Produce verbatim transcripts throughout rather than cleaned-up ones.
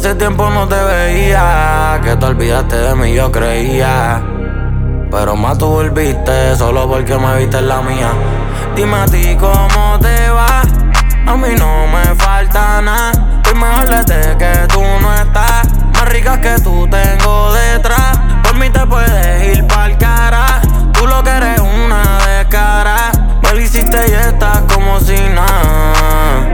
Hace tiempo no te veía, que te olvidaste de mí, yo creía. Pero más tú volviste, solo porque me viste en la mía. Dime a ti cómo te va, a mí no me falta nada. Estoy mejor desde que tú no estás, más rica que tú tengo detrás. Por mí te puedes ir pa'l cara, tú lo que eres una descara. Me lo hiciste y estás como si nada.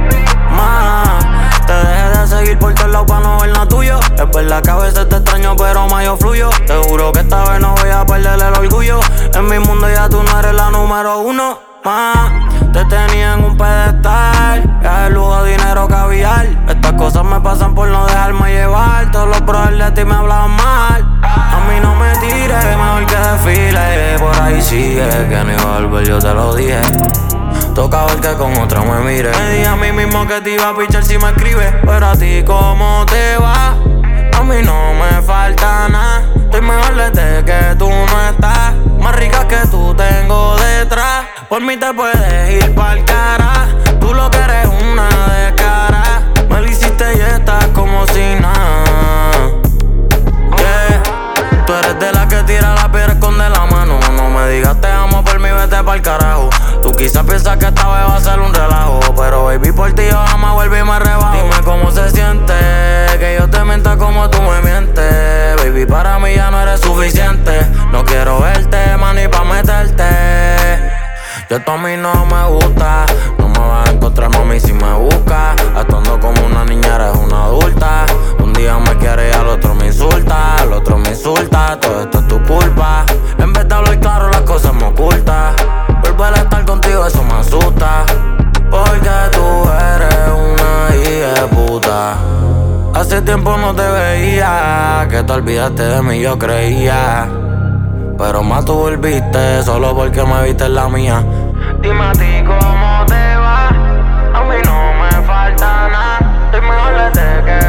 Más, te dejé de seguir por todos lados pa' no ver nada tuyo. Es verdad que a veces te extraño pero más yo fluyo. Te juro que esta vez no voy a perder el orgullo. En mi mundo ya tú no eres la número uno. Más, te tenía en un pedestal, viaje, lujo, dinero, caviar. Estas cosas me pasan por no dejarme llevar. Todos los brothers de ti me hablaban mal. A mí no me tires, mejor que desfile. Por ahí sigue, que no iba a volver, yo te lo dije. Toca ver que con otra me mire. Me dije a mí mismo que te iba a pichar si me escribes. Pero a ti cómo te va, a mí no me falta nada. Estoy mejor desde que tú no estás, más rica que tú tengo detrás. Por mí te puedes ir pa'l cara, tú lo que eres una descara. Me lo hiciste y estás como si nada. Yeah. Tú eres de la que tira la piedra, esconde la mano. No me digas te amo, por mí vete pa'l carajo. Tú quizás piensas que esta vez va a ser un relajo, pero baby por ti yo jamás vuelvo y me rebajo. Dime cómo se siente que yo te mienta como tú me mientes. Baby, para mí ya no eres suficiente. No quiero verte, man, ni pa' meterte. Yo esto a mí no me gusta, no me vas a encontrar, mami, si me buscas. Actuando como una niña, eres una adulta. Un día me quiere y al otro me insulta, al otro me insulta. Todo esto es tu culpa. En vez de hablar claro, las cosas me ocultas. Volver a estar contigo, eso me asusta, porque tú eres una hija de puta. Hace tiempo no te veía, que te olvidaste de mí, yo creía. Pero más tú volviste, solo porque me viste en la mía. Dime a ti cómo te va, a mí no me falta nada. Estoy mejor desde que